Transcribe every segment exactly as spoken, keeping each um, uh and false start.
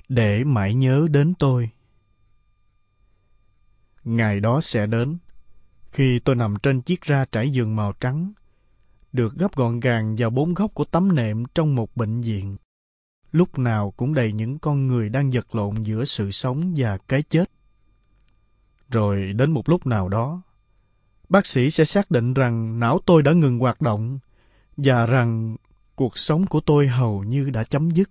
để mãi nhớ đến tôi. Ngày đó sẽ đến, khi tôi nằm trên chiếc ra trải giường màu trắng, được gấp gọn gàng vào bốn góc của tấm nệm trong một bệnh viện. Lúc nào cũng đầy những con người đang vật lộn giữa sự sống và cái chết. Rồi đến một lúc nào đó, bác sĩ sẽ xác định rằng não tôi đã ngừng hoạt động và rằng cuộc sống của tôi hầu như đã chấm dứt.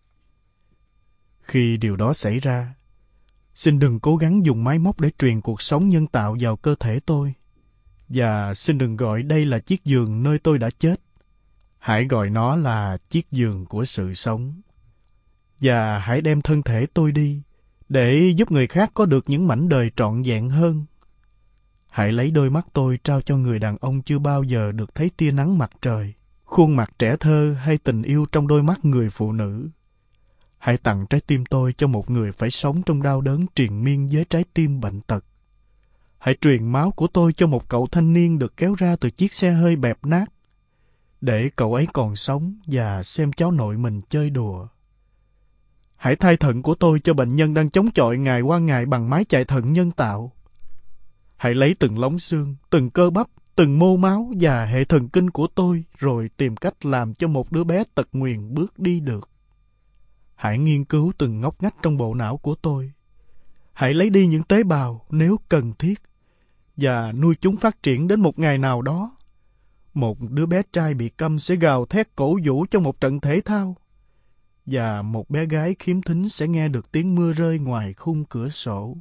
Khi điều đó xảy ra, xin đừng cố gắng dùng máy móc để truyền cuộc sống nhân tạo vào cơ thể tôi. Và xin đừng gọi đây là chiếc giường nơi tôi đã chết. Hãy gọi nó là chiếc giường của sự sống. Và hãy đem thân thể tôi đi, để giúp người khác có được những mảnh đời trọn vẹn hơn. Hãy lấy đôi mắt tôi trao cho người đàn ông chưa bao giờ được thấy tia nắng mặt trời, khuôn mặt trẻ thơ hay tình yêu trong đôi mắt người phụ nữ. Hãy tặng trái tim tôi cho một người phải sống trong đau đớn triền miên với trái tim bệnh tật. Hãy truyền máu của tôi cho một cậu thanh niên được kéo ra từ chiếc xe hơi bẹp nát, để cậu ấy còn sống và xem cháu nội mình chơi đùa. Hãy thay thận của tôi cho bệnh nhân đang chống chọi ngày qua ngày bằng máy chạy thận nhân tạo. Hãy lấy từng lóng xương, từng cơ bắp, từng mô máu và hệ thần kinh của tôi, rồi tìm cách làm cho một đứa bé tật nguyền bước đi được. Hãy nghiên cứu từng ngóc ngách trong bộ não của tôi. Hãy lấy đi những tế bào nếu cần thiết, và nuôi chúng phát triển đến một ngày nào đó. Một đứa bé trai bị câm sẽ gào thét cổ vũ trong một trận thể thao, và một bé gái khiếm thính sẽ nghe được tiếng mưa rơi ngoài khung cửa sổ.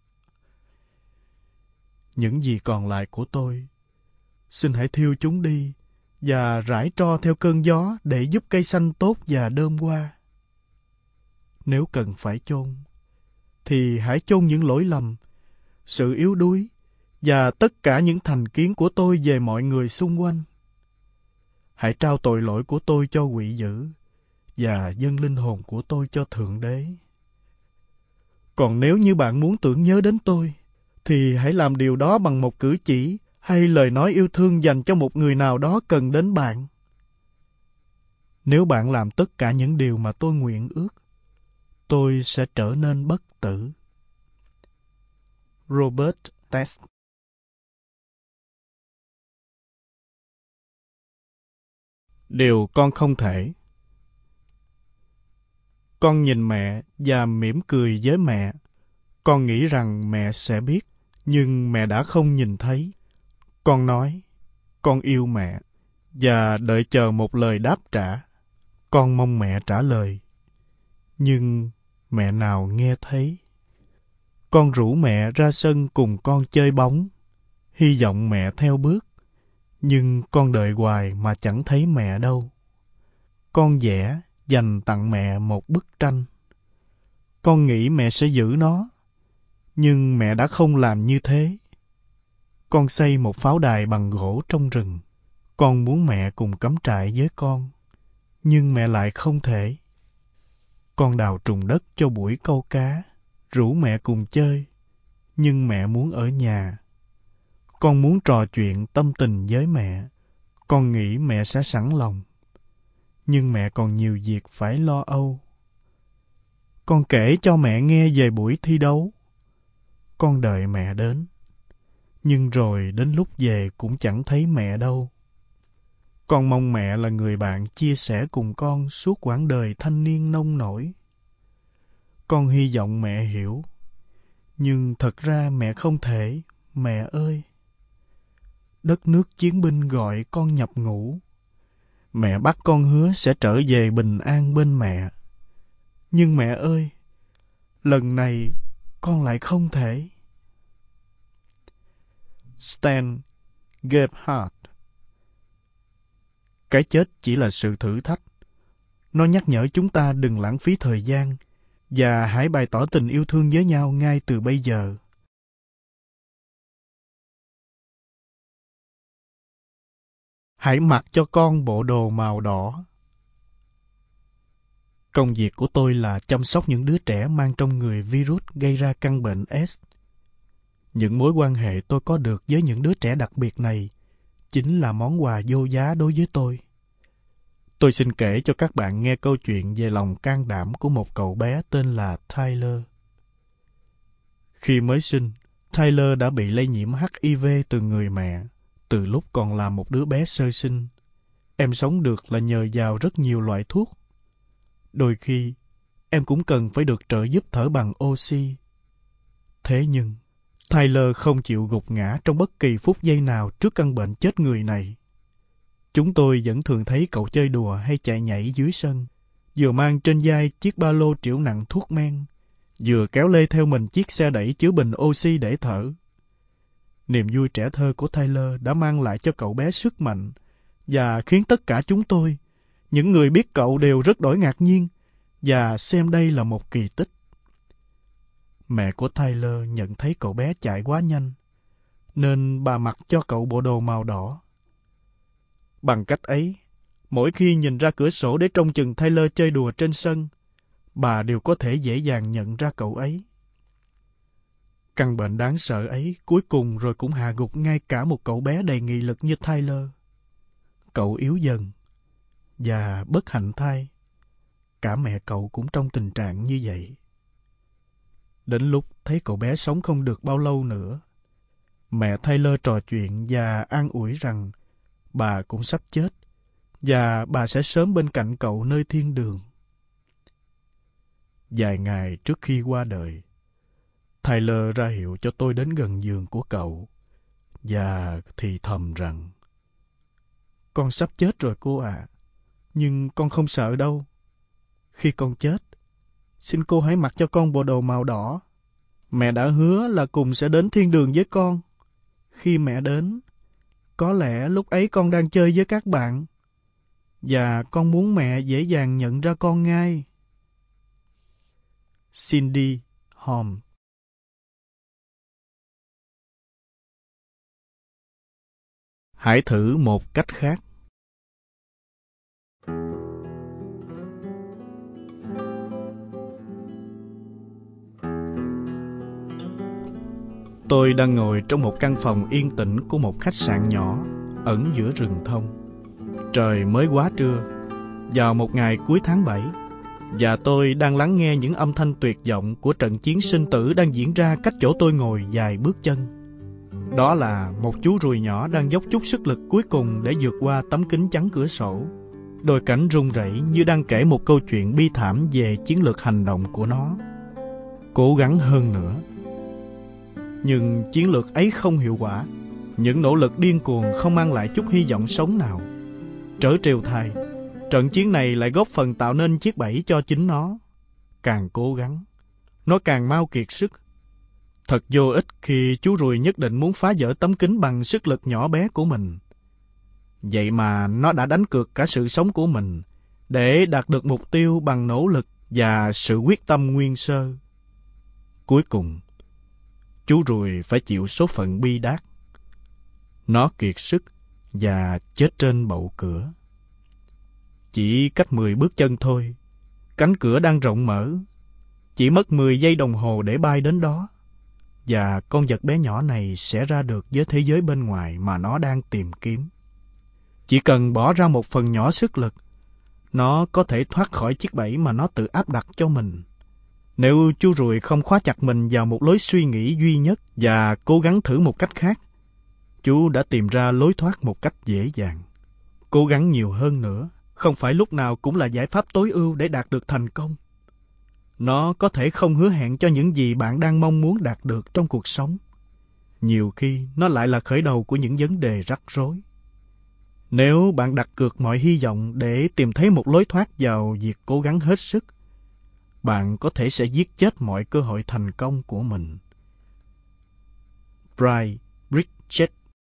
Những gì còn lại của tôi, xin hãy thiêu chúng đi và rải tro theo cơn gió để giúp cây xanh tốt và đơm hoa. Nếu cần phải chôn, thì hãy chôn những lỗi lầm, sự yếu đuối và tất cả những thành kiến của tôi về mọi người xung quanh. Hãy trao tội lỗi của tôi cho quỷ dữ và dâng linh hồn của tôi cho Thượng Đế. Còn nếu như bạn muốn tưởng nhớ đến tôi, thì hãy làm điều đó bằng một cử chỉ hay lời nói yêu thương dành cho một người nào đó cần đến bạn. Nếu bạn làm tất cả những điều mà tôi nguyện ước, tôi sẽ trở nên bất tử. Robert Test. Điều con không thể. Con nhìn mẹ và mỉm cười với mẹ. Con nghĩ rằng mẹ sẽ biết, nhưng mẹ đã không nhìn thấy. Con nói, con yêu mẹ, và đợi chờ một lời đáp trả. Con mong mẹ trả lời, nhưng mẹ nào nghe thấy. Con rủ mẹ ra sân cùng con chơi bóng, hy vọng mẹ theo bước, nhưng con đợi hoài mà chẳng thấy mẹ đâu. Con vẽ dành tặng mẹ một bức tranh. Con nghĩ mẹ sẽ giữ nó, nhưng mẹ đã không làm như thế. Con xây một pháo đài bằng gỗ trong rừng. Con muốn mẹ cùng cắm trại với con, nhưng mẹ lại không thể. Con đào trùn đất cho buổi câu cá, rủ mẹ cùng chơi, nhưng mẹ muốn ở nhà. Con muốn trò chuyện tâm tình với mẹ. Con nghĩ mẹ sẽ sẵn lòng, nhưng mẹ còn nhiều việc phải lo âu. Con kể cho mẹ nghe về buổi thi đấu. Con đợi mẹ đến, nhưng rồi đến lúc về cũng chẳng thấy mẹ đâu. Con mong mẹ là người bạn chia sẻ cùng con suốt quãng đời thanh niên nông nổi. Con hy vọng mẹ hiểu, nhưng thật ra mẹ không thể, mẹ ơi. Đất nước chiến binh gọi con nhập ngũ. Mẹ bắt con hứa sẽ trở về bình an bên mẹ. Nhưng mẹ ơi, lần này con lại không thể. Stan Gebhardt. Cái chết chỉ là sự thử thách. Nó nhắc nhở chúng ta đừng lãng phí thời gian và hãy bày tỏ tình yêu thương với nhau ngay từ bây giờ. Hãy mặc cho con bộ đồ màu đỏ. Công việc của tôi là chăm sóc những đứa trẻ mang trong người virus gây ra căn bệnh S. Những mối quan hệ tôi có được với những đứa trẻ đặc biệt này chính là món quà vô giá đối với tôi. Tôi xin kể cho các bạn nghe câu chuyện về lòng can đảm của một cậu bé tên là Tyler. Khi mới sinh, Tyler đã bị lây nhiễm H I V từ người mẹ, từ lúc còn là một đứa bé sơ sinh. Em sống được là nhờ vào rất nhiều loại thuốc. Đôi khi, em cũng cần phải được trợ giúp thở bằng oxy. Thế nhưng, Tyler không chịu gục ngã trong bất kỳ phút giây nào trước căn bệnh chết người này. Chúng tôi vẫn thường thấy cậu chơi đùa hay chạy nhảy dưới sân, vừa mang trên vai chiếc ba lô trĩu nặng thuốc men, vừa kéo lê theo mình chiếc xe đẩy chứa bình oxy để thở. Niềm vui trẻ thơ của Tyler đã mang lại cho cậu bé sức mạnh và khiến tất cả chúng tôi, những người biết cậu, đều rất đổi ngạc nhiên và xem đây là một kỳ tích. Mẹ của Tyler nhận thấy cậu bé chạy quá nhanh, nên bà mặc cho cậu bộ đồ màu đỏ. Bằng cách ấy, mỗi khi nhìn ra cửa sổ để trông chừng Tyler chơi đùa trên sân, bà đều có thể dễ dàng nhận ra cậu ấy. Căn bệnh đáng sợ ấy cuối cùng rồi cũng hạ gục ngay cả một cậu bé đầy nghị lực như Tyler. Cậu yếu dần, và bất hạnh thay, cả mẹ cậu cũng trong tình trạng như vậy. Đến lúc thấy cậu bé sống không được bao lâu nữa, mẹ Tyler trò chuyện và an ủi rằng bà cũng sắp chết và bà sẽ sớm bên cạnh cậu nơi thiên đường. Vài ngày trước khi qua đời, Tyler ra hiệu cho tôi đến gần giường của cậu và thì thầm rằng: "Con sắp chết rồi cô ạ, à, nhưng con không sợ đâu. Khi con chết, xin cô hãy mặc cho con bộ đồ màu đỏ. Mẹ đã hứa là cùng sẽ đến thiên đường với con. Khi mẹ đến, có lẽ lúc ấy con đang chơi với các bạn, và con muốn mẹ dễ dàng nhận ra con ngay." Cindy Holmes. Hãy thử một cách khác. Tôi đang ngồi trong một căn phòng yên tĩnh của một khách sạn nhỏ ẩn giữa rừng thông. Trời mới quá trưa, vào một ngày cuối tháng bảy, và tôi đang lắng nghe những âm thanh tuyệt vọng của trận chiến sinh tử đang diễn ra cách chỗ tôi ngồi vài bước chân. Đó là một chú ruồi nhỏ đang dốc chút sức lực cuối cùng để vượt qua tấm kính chắn cửa sổ. Đôi cánh run rẩy như đang kể một câu chuyện bi thảm về chiến lược hành động của nó. Cố gắng hơn nữa. Nhưng chiến lược ấy không hiệu quả. Những nỗ lực điên cuồng không mang lại chút hy vọng sống nào. Trớ trêu thay, trận chiến này lại góp phần tạo nên chiếc bẫy cho chính nó. Càng cố gắng, nó càng mau kiệt sức. Thật vô ích khi chú ruồi nhất định muốn phá vỡ tấm kính bằng sức lực nhỏ bé của mình. Vậy mà nó đã đánh cược cả sự sống của mình để đạt được mục tiêu bằng nỗ lực và sự quyết tâm nguyên sơ. Cuối cùng, chú ruồi phải chịu số phận bi đát. Nó kiệt sức và chết trên bậu cửa. Chỉ cách mười bước chân thôi, cánh cửa đang rộng mở. Chỉ mất mười giây đồng hồ để bay đến đó, và con vật bé nhỏ này sẽ ra được với thế giới bên ngoài mà nó đang tìm kiếm. Chỉ cần bỏ ra một phần nhỏ sức lực, nó có thể thoát khỏi chiếc bẫy mà nó tự áp đặt cho mình. Nếu chú ruồi không khóa chặt mình vào một lối suy nghĩ duy nhất và cố gắng thử một cách khác, chú đã tìm ra lối thoát một cách dễ dàng. Cố gắng nhiều hơn nữa không phải lúc nào cũng là giải pháp tối ưu để đạt được thành công. Nó có thể không hứa hẹn cho những gì bạn đang mong muốn đạt được trong cuộc sống. Nhiều khi nó lại là khởi đầu của những vấn đề rắc rối. Nếu bạn đặt cược mọi hy vọng để tìm thấy một lối thoát vào việc cố gắng hết sức, bạn có thể sẽ giết chết mọi cơ hội thành công của mình. Brian Bridges.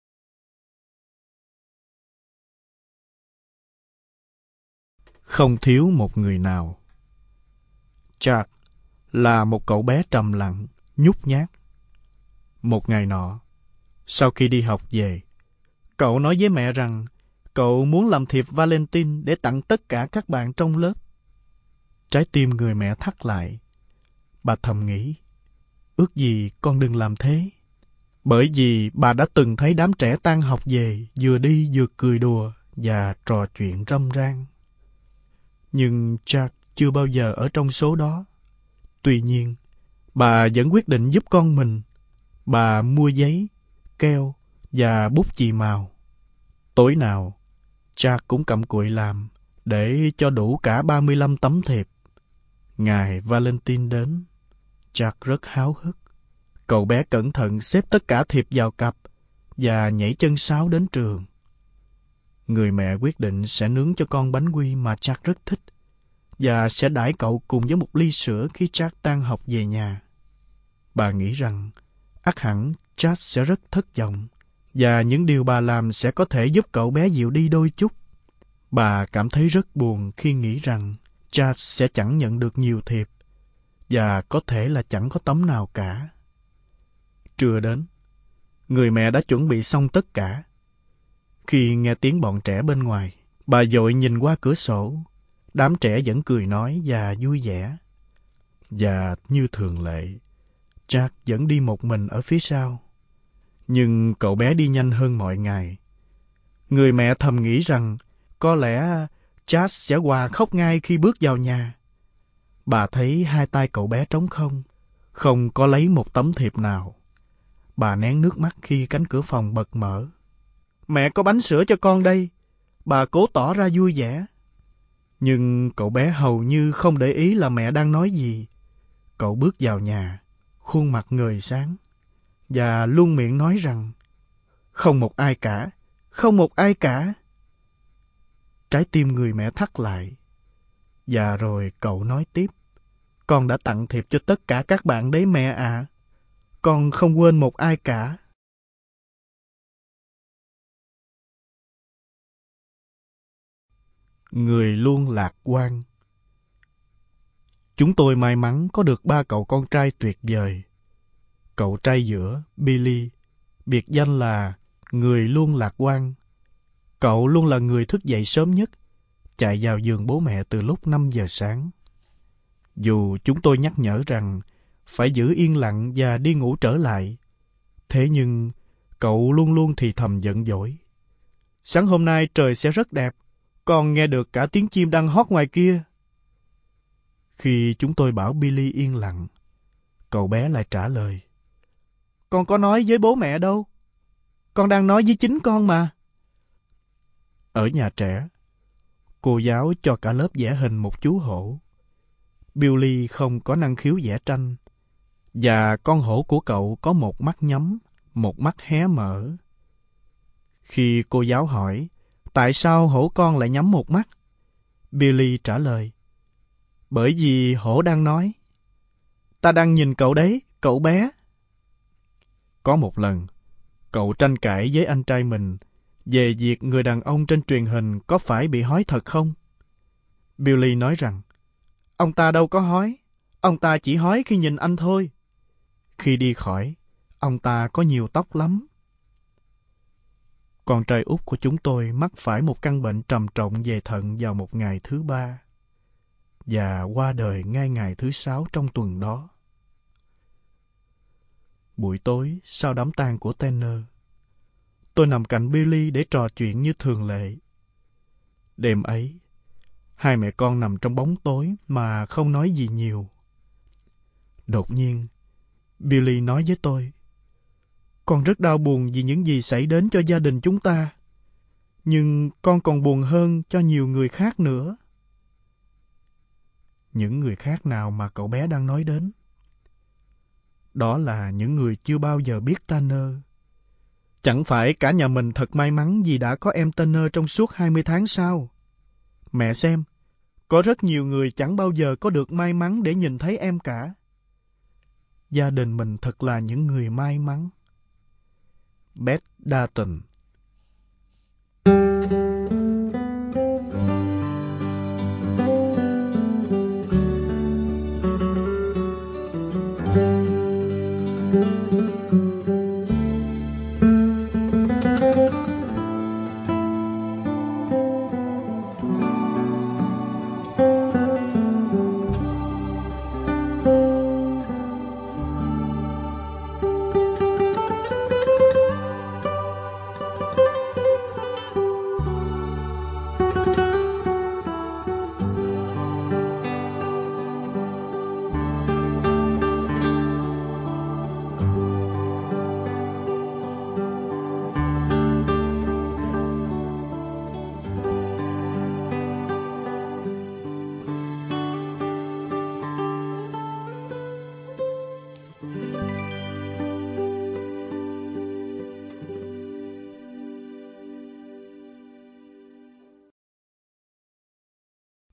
Không thiếu một người nào. Jack là một cậu bé trầm lặng, nhút nhát. Một ngày nọ, sau khi đi học về, cậu nói với mẹ rằng cậu muốn làm thiệp Valentine để tặng tất cả các bạn trong lớp. Trái tim người mẹ thắt lại. Bà thầm nghĩ, ước gì con đừng làm thế. Bởi vì bà đã từng thấy đám trẻ tan học về, vừa đi vừa cười đùa và trò chuyện râm ran. Nhưng Jack chưa bao giờ ở trong số đó. Tuy nhiên, bà vẫn quyết định giúp con mình. Bà mua giấy, keo và bút chì màu. Tối nào, Jack cũng cặm cụi làm để cho đủ cả ba mươi lăm tấm thiệp. Ngày Valentine đến, Jack rất háo hức. Cậu bé cẩn thận xếp tất cả thiệp vào cặp và nhảy chân sáo đến trường. Người mẹ quyết định sẽ nướng cho con bánh quy mà Jack rất thích và sẽ đãi cậu cùng với một ly sữa khi Jack tan học về nhà. Bà nghĩ rằng ắt hẳn Jack sẽ rất thất vọng và những điều bà làm sẽ có thể giúp cậu bé dịu đi đôi chút. Bà cảm thấy rất buồn khi nghĩ rằng Jack sẽ chẳng nhận được nhiều thiệp và có thể là chẳng có tấm nào cả. Trưa đến, người mẹ đã chuẩn bị xong tất cả. Khi nghe tiếng bọn trẻ bên ngoài, bà vội nhìn qua cửa sổ. Đám trẻ vẫn cười nói và vui vẻ. Và như thường lệ, Jack vẫn đi một mình ở phía sau. Nhưng cậu bé đi nhanh hơn mọi ngày. Người mẹ thầm nghĩ rằng có lẽ Jack sẽ òa khóc ngay khi bước vào nhà. Bà thấy hai tay cậu bé trống không, không có lấy một tấm thiệp nào. Bà nén nước mắt khi cánh cửa phòng bật mở. Mẹ có bánh sữa cho con đây. Bà cố tỏ ra vui vẻ. Nhưng cậu bé hầu như không để ý là mẹ đang nói gì. Cậu bước vào nhà, khuôn mặt ngời sáng, và luôn miệng nói rằng không một ai cả, không một ai cả. Trái tim người mẹ thắt lại. Và rồi cậu nói tiếp. Con đã tặng thiệp cho tất cả các bạn đấy mẹ ạ. À. Con không quên một ai cả. Người luôn lạc quan. Chúng tôi may mắn có được ba cậu con trai tuyệt vời. Cậu trai giữa, Billy, biệt danh là người luôn lạc quan. Cậu luôn là người thức dậy sớm nhất, chạy vào giường bố mẹ từ lúc năm giờ sáng. Dù chúng tôi nhắc nhở rằng phải giữ yên lặng và đi ngủ trở lại, thế nhưng cậu luôn luôn thì thầm giận dỗi. Sáng hôm nay trời sẽ rất đẹp, con nghe được cả tiếng chim đang hót ngoài kia. Khi chúng tôi bảo Billy yên lặng, cậu bé lại trả lời. Con có nói với bố mẹ đâu. Con đang nói với chính con mà. Ở nhà trẻ, cô giáo cho cả lớp vẽ hình một chú hổ. Billy không có năng khiếu vẽ tranh, và con hổ của cậu có một mắt nhắm, một mắt hé mở. Khi cô giáo hỏi, tại sao hổ con lại nhắm một mắt? Billy trả lời, bởi vì hổ đang nói. Ta đang nhìn cậu đấy, cậu bé. Có một lần, cậu tranh cãi với anh trai mình về việc người đàn ông trên truyền hình có phải bị hói thật không. Billy nói rằng, ông ta đâu có hói, ông ta chỉ hói khi nhìn anh thôi. Khi đi khỏi, ông ta có nhiều tóc lắm. Con trai út của chúng tôi mắc phải một căn bệnh trầm trọng về thận vào một ngày thứ ba, và qua đời ngay ngày thứ sáu trong tuần đó. Buổi tối sau đám tang của Tanner, tôi nằm cạnh Billy để trò chuyện như thường lệ. Đêm ấy, hai mẹ con nằm trong bóng tối mà không nói gì nhiều. Đột nhiên, Billy nói với tôi, con rất đau buồn vì những gì xảy đến cho gia đình chúng ta. Nhưng con còn buồn hơn cho nhiều người khác nữa. Những người khác nào mà cậu bé đang nói đến? Đó là những người chưa bao giờ biết Tanner. Chẳng phải cả nhà mình thật may mắn vì đã có em Tanner trong suốt hai mươi tháng sao? Mẹ xem, có rất nhiều người chẳng bao giờ có được may mắn để nhìn thấy em cả. Gia đình mình thật là những người may mắn. Beth Darton.